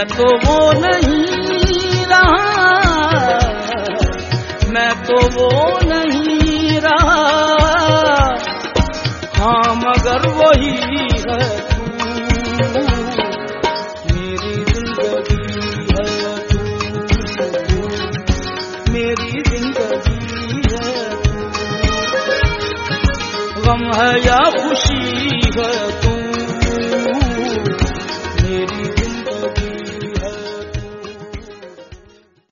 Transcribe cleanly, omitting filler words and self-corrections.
मैं तो वो नहीं रहा, मैं तो वो नहीं रहा, हाँ मगर वही है तू, मेरी जिंदगी है तू, मेरी जिंदगी है तू, गम है या खुशी है तू,